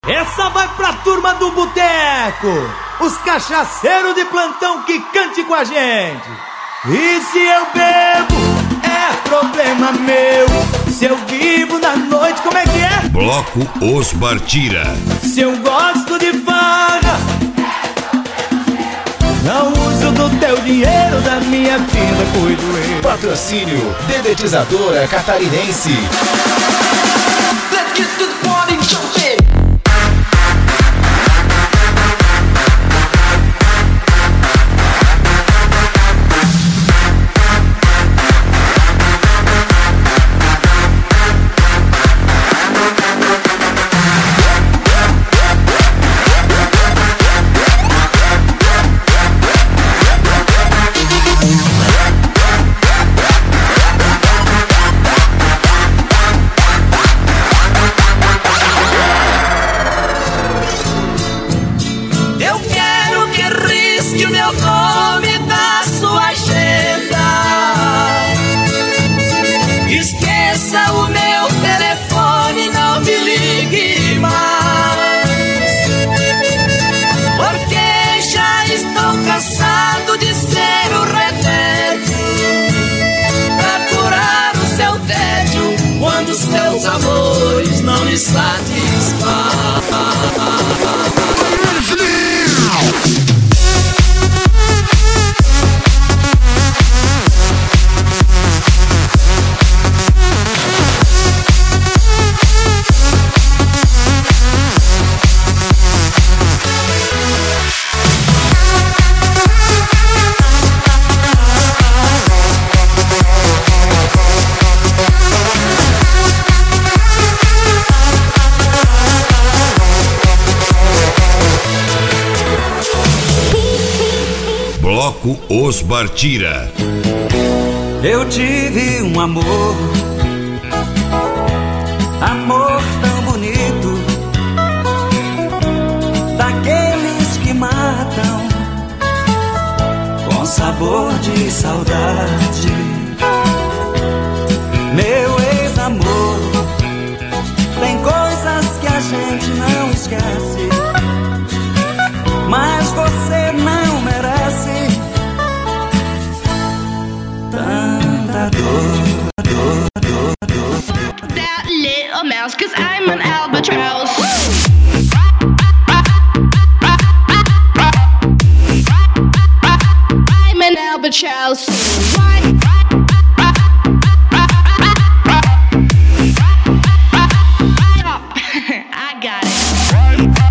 Essa vai pra turma do boteco, os cachaceiros de plantão que cante com a gente. E se eu bebo, é problema meu. Se eu vivo na noite, como é que é? Bloco Os Bartira. Se eu gosto de farra, não uso do teu dinheiro, da minha vida cuido eu. Patrocínio Dedetizadora Catarinense. Let's get to the party jumping. Seus amores não lhe satisfazem. Bloco Os Bartira. Eu tive um amor tão bonito, daqueles que matam com sabor de saudade. Meu ex-amor, tem coisas que a gente não esquece, mas você não merece tanta dor. That little mouse, 'cause I'm an albatross. I'm an albatross. I got it.